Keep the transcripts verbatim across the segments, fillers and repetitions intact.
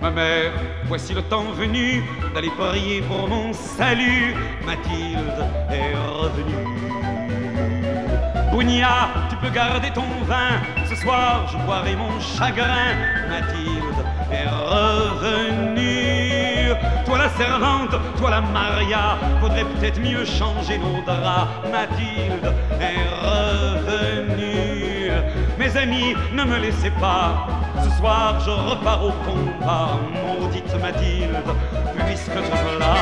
Ma mère, voici le temps venu d'aller prier pour mon salut. Mathilde est revenue. Bounia, tu peux garder ton vin. Ce soir, je boirai mon chagrin. Mathilde est revenue. Toi la servante, toi la Maria, faudrait peut-être mieux changer nos draps. Mathilde est revenue. Mes amis, ne me laissez pas. Ce soir, je repars au combat. Maudite Mathilde, puisque te voilà.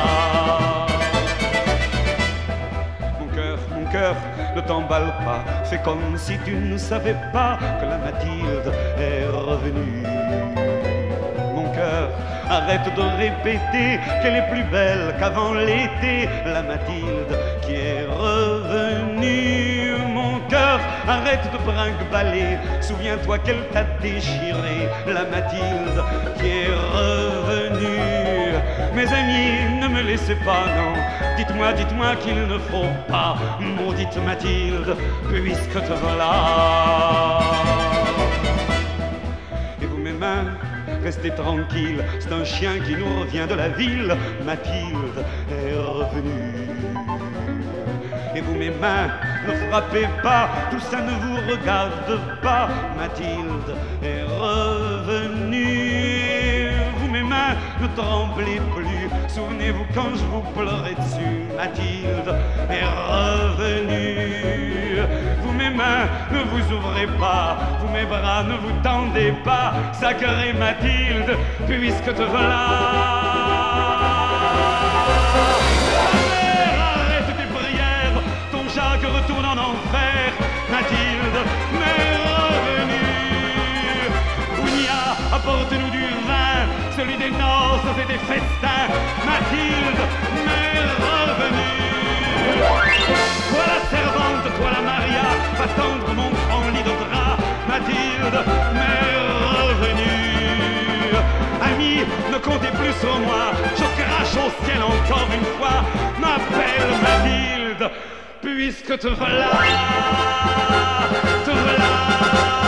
Mon cœur, mon cœur, ne t'emballe pas. Fais comme si tu ne savais pas que la Mathilde est revenue. Mon cœur, arrête de répéter qu'elle est plus belle qu'avant l'été. La Mathilde qui est revenue. Mon cœur, arrête de brinque-baller. Souviens-toi qu'elle t'a déchiré. La Mathilde qui est revenue. Mes amis, ne me laissez pas, non. Dites-moi, dites-moi qu'il ne faut pas. Maudite Mathilde, puisque te voilà. Et vous, mes mains, restez tranquilles. C'est un chien qui nous revient de la ville. Mathilde est revenue. Et vous, mes mains, ne frappez pas, tout ça ne vous regarde pas. Mathilde est revenue. Vous, mes mains, ne tremblez plus. Souvenez-vous quand je vous pleurais dessus. Mathilde est revenue. Vous, mes mains, ne vous ouvrez pas. Vous, mes bras, ne vous tendez pas. Sacrée Mathilde, puisque te voilà. Jacques retourne en enfer. Mathilde m'est revenue. Bounia, apporte-nous du vin, celui des noces et des festins. Mathilde m'est revenue. Toi la servante, toi la Maria, va tendre mon grand lit de drap. Mathilde m'est revenue. Amis, ne comptez plus sur moi, je crache au ciel encore une fois. M'appelle Mathilde, puisque te voilà, te voilà.